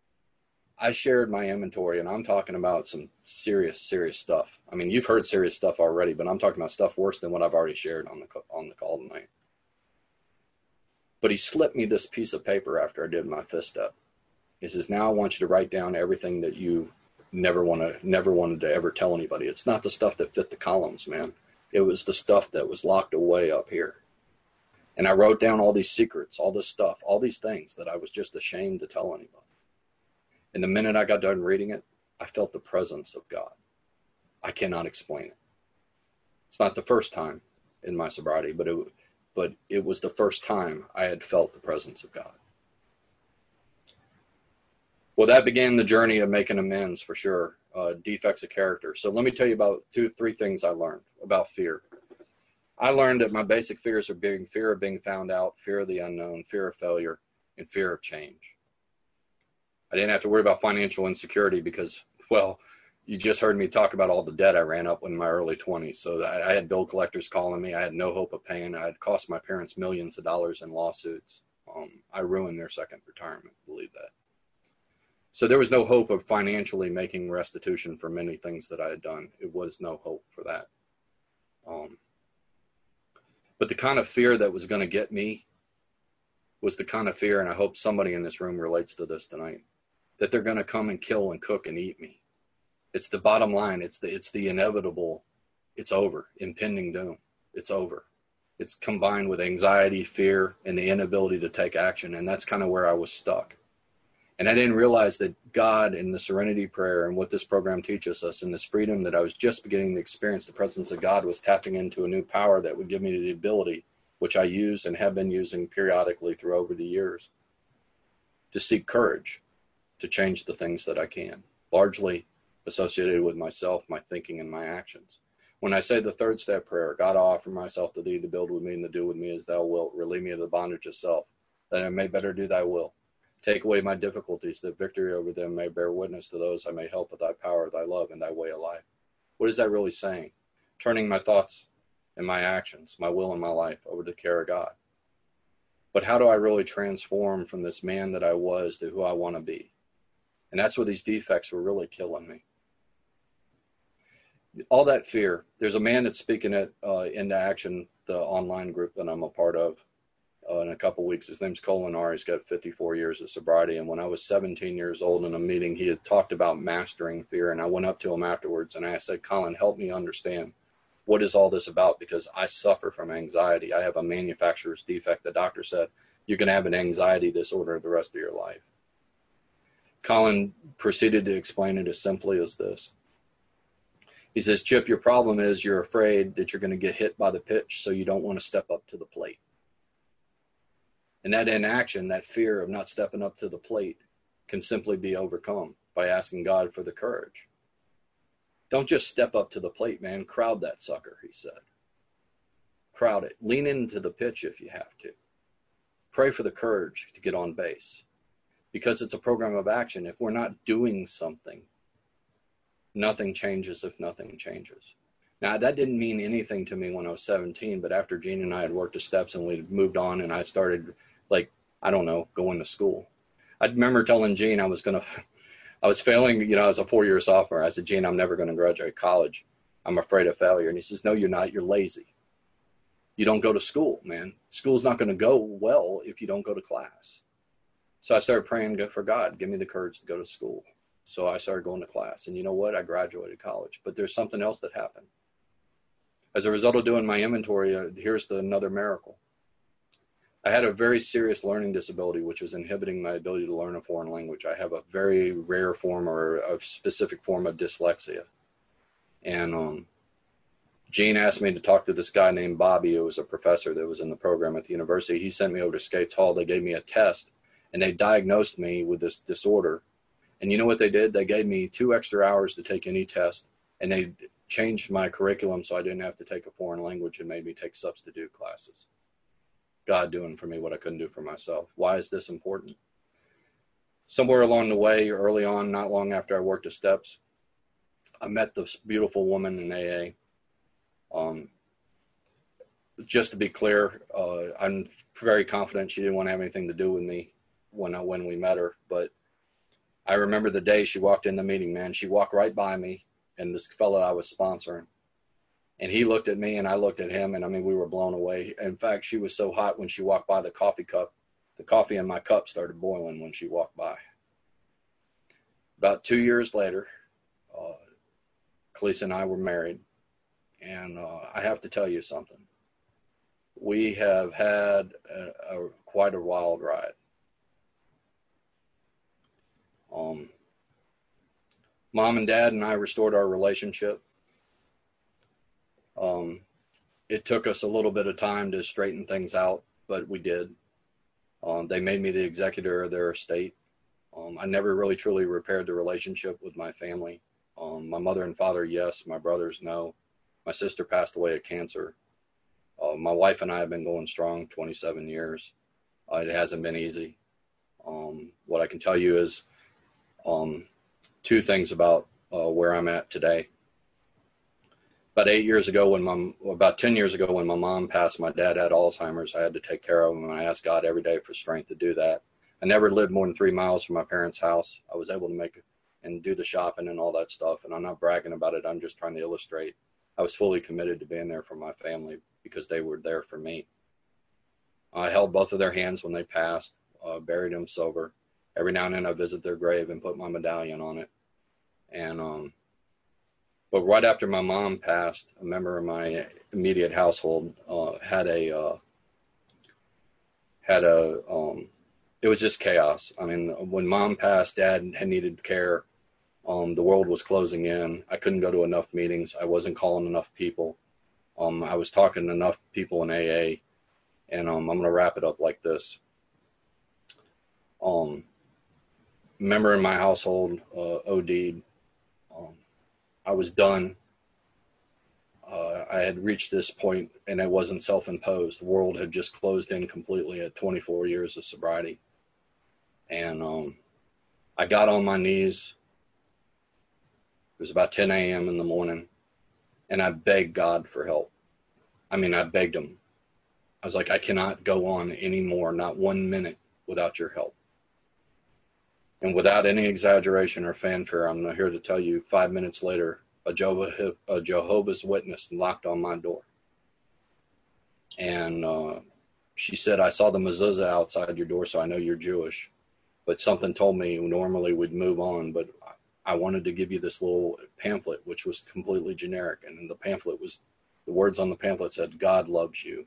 Speaker 4: I shared my inventory, and I'm talking about some serious, serious stuff. I mean, you've heard serious stuff already, but I'm talking about stuff worse than what I've already shared on the on the call tonight. But he slipped me this piece of paper after I did my fifth step. He says, now I want you to write down everything that you never want to, never wanted to ever tell anybody. It's not the stuff that fit the columns, man. It was the stuff that was locked away up here. And I wrote down all these secrets, all this stuff, all these things that I was just ashamed to tell anybody. And the minute I got done reading it, I felt the presence of God. I cannot explain it. It's not the first time in my sobriety, but it but it was the first time I had felt the presence of God. Well, that began the journey of making amends, for sure, uh, defects of character. So let me tell you about two, three things I learned about fear. I learned that my basic fears are being fear of being found out, fear of the unknown, fear of failure, and fear of change. I didn't have to worry about financial insecurity because, well, you just heard me talk about all the debt I ran up in my early twenties. So I, I had bill collectors calling me. I had no hope of paying. I had cost my parents millions of dollars in lawsuits. Um, I ruined their second retirement, believe that. So there was no hope of financially making restitution for many things that I had done. It was no hope for that. Um, but the kind of fear that was going to get me was the kind of fear, and I hope somebody in this room relates to this tonight, that they're going to come and kill and cook and eat me. It's the bottom line. It's the, it's the inevitable. It's over. Impending doom. It's over. It's combined with anxiety, fear, and the inability to take action. And that's kind of where I was stuck. And I didn't realize that God and the Serenity Prayer and what this program teaches us and this freedom that I was just beginning to experience, the presence of God, was tapping into a new power that would give me the ability, which I use and have been using periodically through over the years, to seek courage. to change the things that I can, largely associated with myself, my thinking, and my actions. When I say the third step prayer, God, I offer myself to thee to build with me and to do with me as thou wilt. Relieve me of the bondage of self, that I may better do thy will. Take away my difficulties, that victory over them may bear witness to those I may help with thy power, thy love, and thy way of life. What is that really saying? Turning my thoughts and my actions, my will and my life over to the care of God. But how do I really transform from this man that I was to who I want to be? And that's where these defects were really killing me. All that fear. There's a man that's speaking it uh, into action, the online group that I'm a part of, uh, in a couple weeks. His name's Colin R. He's got fifty-four years of sobriety. And when I was seventeen years old in a meeting, he had talked about mastering fear. And I went up to him afterwards and I said, Colin, help me understand. What is all this about? Because I suffer from anxiety. I have a manufacturer's defect. The doctor said, you're going to have an anxiety disorder the rest of your life. Colin proceeded to explain it as simply as this. He says, Chip, your problem is you're afraid that you're going to get hit by the pitch, so you don't want to step up to the plate. And that inaction, that fear of not stepping up to the plate, can simply be overcome by asking God for the courage. Don't just step up to the plate, man. Crowd that sucker, he said. Crowd it. Lean into the pitch if you have to. Pray for the courage to get on base. Because it's a program of action. If we're not doing something, nothing changes if nothing changes. Now, that didn't mean anything to me when I was seventeen, but after Gene and I had worked the steps and we moved on and I started, like, I don't know, going to school. I remember telling Gene I was going to, I was failing, you know, as a four-year sophomore. I said, Gene, I'm never going to graduate college. I'm afraid of failure. And he says, no, you're not. You're lazy. You don't go to school, man. School's not going to go well if you don't go to class. So I started praying for God, give me the courage to go to school. So I started going to class. And you know what? I graduated college. But there's something else that happened. As a result of doing my inventory, uh, here's the, another miracle. I had a very serious learning disability, which was inhibiting my ability to learn a foreign language. I have a very rare form or a specific form of dyslexia. And um, Gene asked me to talk to this guy named Bobby, who was a professor that was in the program at the university. He sent me over to Skates Hall. They gave me a test, and they diagnosed me with this disorder. And you know what they did? They gave me two extra hours to take any test, and they changed my curriculum so I didn't have to take a foreign language and made me take substitute classes. God doing for me what I couldn't do for myself. Why is this important? Somewhere along the way, early on, not long after I worked the steps, I met this beautiful woman in A A. Um, just to be clear, uh, I'm very confident she didn't want to have anything to do with me when I, when we met her. But I remember the day she walked in the meeting, man. She walked right by me and this fellow I was sponsoring. And he looked at me and I looked at him, and I mean, we were blown away. In fact, she was so hot when she walked by the coffee cup, the coffee in my cup started boiling when she walked by. About two years later, uh, Khaleesi and I were married. And uh, I have to tell you something. We have had a, a, quite a wild ride. Um, Mom and Dad and I restored our relationship. Um, it took us a little bit of time to straighten things out, but we did. Um, they made me the executor of their estate. Um, I never really truly repaired the relationship with my family. Um, my mother and father, yes. My brothers, no. My sister passed away of cancer. Uh, my wife and I have been going strong twenty-seven years. Uh, it hasn't been easy. Um, what I can tell you is um, two things about uh, where I'm at today. About eight years ago, when my, about ten years ago, when my mom passed, my dad had Alzheimer's. I had to take care of him, and I asked God every day for strength to do that. I never lived more than three miles from my parents' house. I was able to make and do the shopping and all that stuff, and I'm not bragging about it. I'm just trying to illustrate. I was fully committed to being there for my family because they were there for me. I held both of their hands when they passed, uh, buried them sober. Every now and then I visit their grave and put my medallion on it. And, um, but right after my mom passed, a member of my immediate household uh, had a, uh, had a, um, it was just chaos. I mean, when Mom passed, Dad had needed care. Um, the world was closing in. I couldn't go to enough meetings. I wasn't calling enough people. Um, I was talking to enough people in A A. And um, I'm going to wrap it up like this. Um, member in my household uh, O D'd. Um, I was done. Uh, I had reached this point, and it wasn't self-imposed. The world had just closed in completely at twenty-four years of sobriety. And um, I got on my knees. It was about ten a.m. in the morning, and I begged God for help. I mean, I begged him. I was like, I cannot go on anymore, not one minute without your help. And without any exaggeration or fanfare, I'm not here to tell you, five minutes later, a, Jehovah, a Jehovah's Witness knocked on my door. And uh, she said, I saw the mezuzah outside your door, so I know you're Jewish. But something told me normally we'd move on, but I wanted to give you this little pamphlet, which was completely generic. And the pamphlet was, the words on the pamphlet said, God loves you.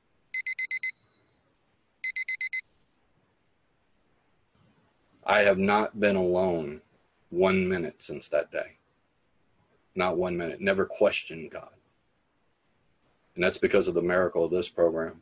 Speaker 4: I have not been alone one minute since that day. Not one minute. Never questioned God. And that's because of the miracle of this program.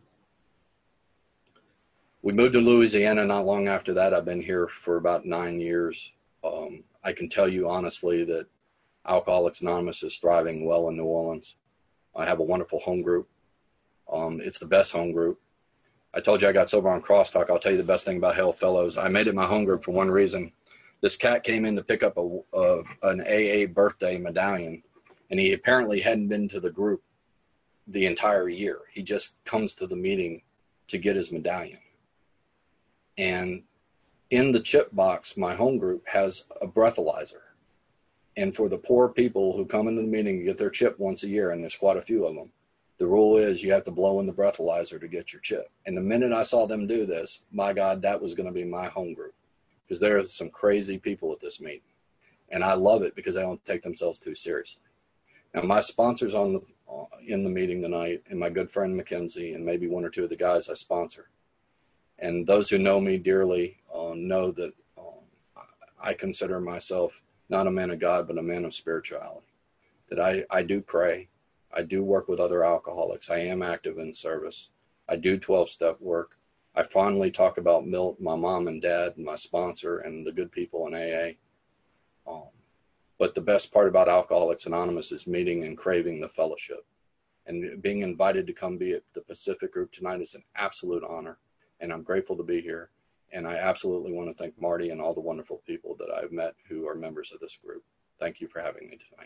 Speaker 4: We moved to Louisiana not long after that. I've been here for about nine years. Um, I can tell you honestly that Alcoholics Anonymous is thriving well in New Orleans. I have a wonderful home group. Um, it's the best home group. I told you I got sober on Crosstalk. I'll tell you the best thing about Hail Fellows. I made it my home group for one reason. This cat came in to pick up a, a an A A birthday medallion, and he apparently hadn't been to the group the entire year. He just comes to the meeting to get his medallion. And in the chip box, my home group has a breathalyzer. And for the poor people who come into the meeting and get their chip once a year, and there's quite a few of them, the rule is you have to blow in the breathalyzer to get your chip. And the minute I saw them do this, my God, that was going to be my home group. Because there are some crazy people at this meeting. And I love it because they don't take themselves too seriously. Now, my sponsors on the uh, in the meeting tonight, and my good friend Mackenzie, and maybe one or two of the guys I sponsor. And those who know me dearly uh, know that um, I consider myself not a man of God, but a man of spirituality. That I, I do pray. I do work with other alcoholics. I am active in service. I do twelve-step work. I fondly talk about Milt, my mom and dad, and my sponsor, and the good people in A A. Um, but the best part about Alcoholics Anonymous is meeting and craving the fellowship. And being invited to come be at the Pacific Group tonight is an absolute honor. And I'm grateful to be here. And I absolutely want to thank Marty and all the wonderful people that I've met who are members of this group. Thank you for having me tonight.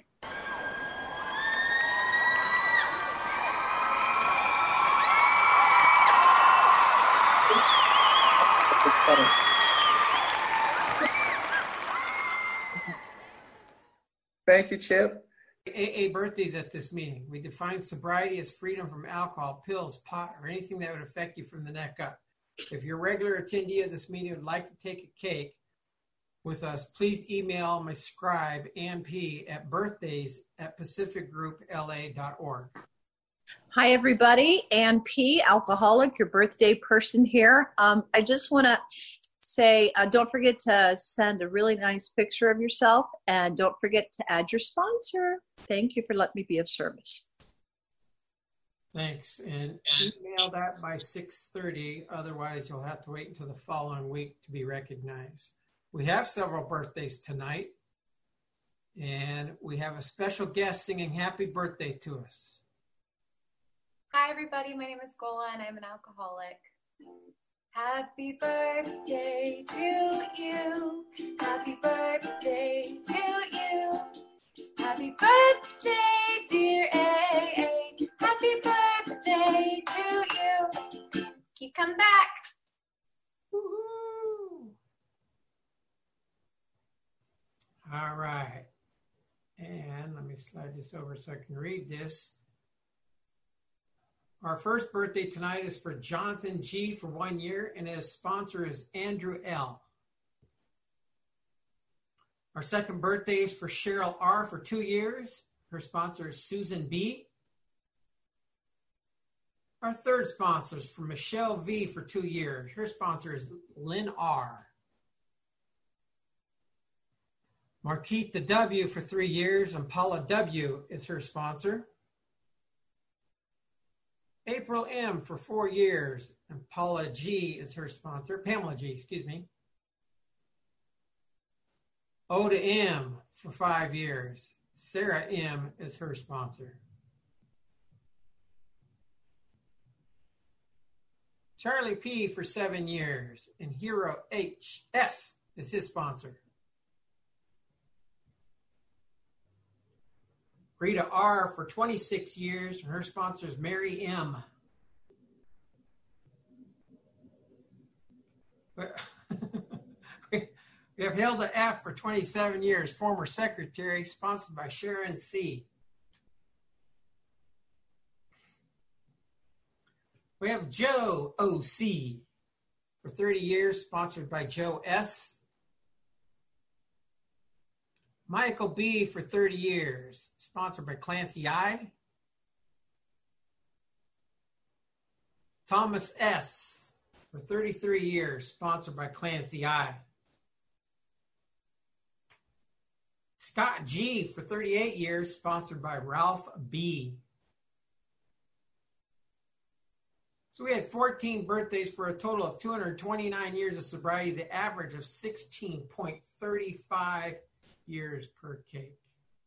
Speaker 1: Thank you, Chip.
Speaker 5: A A birthdays at this meeting. We define sobriety as freedom from alcohol, pills, pot, or anything that would affect you from the neck up. If you're a regular attendee of this meeting and would like to take a cake with us, please email my scribe, Ann P, at birthdays at pacific group l a dot org.
Speaker 6: Hi, everybody. Ann P, alcoholic, your birthday person here. Um, I just want to say, uh, don't forget to send a really nice picture of yourself, and don't forget to add your sponsor. Thank you for letting me be of service.
Speaker 5: Thanks. And email that by six thirty. Otherwise, you'll have to wait until the following week to be recognized. We have several birthdays tonight, and we have a special guest singing happy birthday to us.
Speaker 7: Hi, everybody. My name is Gola, and I'm an alcoholic. Happy birthday to you. Happy birthday to you. Happy birthday, dear A A. Happy birthday to you. Keep coming back.
Speaker 5: Woo-hoo. All right. And let me slide this over so I can read this. Our first birthday tonight is for Jonathan G for one year, and his sponsor is Andrew L. Our second birthday is for Cheryl R for two years. Her sponsor is Susan B. Our third sponsor is for Michelle V for two years. Her sponsor is Lynn R. Marquita W for three years, and Paula W is her sponsor. April M for four years, and Paula G is her sponsor. Pamela G, excuse me. O to M for five years. Sarah M is her sponsor. Charlie P for seven years, and Hero H S is his sponsor. Rita R for twenty-six years, and her sponsor is Mary M. We have Hilda F for twenty-seven years, former secretary, sponsored by Sharon C. We have Joe O C for thirty years, sponsored by Joe S. Michael B for thirty years, sponsored by Clancy I. Thomas S for thirty-three years, sponsored by Clancy I. Scott G for thirty-eight years, sponsored by Ralph B. So we had fourteen birthdays for a total of two hundred twenty-nine years of sobriety, the average of sixteen point three five years per cake.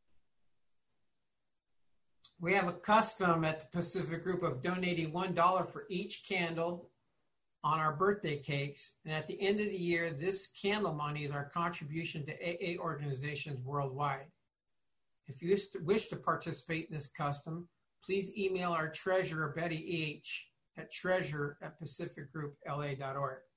Speaker 5: We have a custom at the Pacific Group of donating one dollar for each candle on our birthday cakes. And at the end of the year, this candle money is our contribution to A A organizations worldwide. If you wish to participate in this custom, please email our treasurer, Betty H., at treasure at pacific group l a dot org.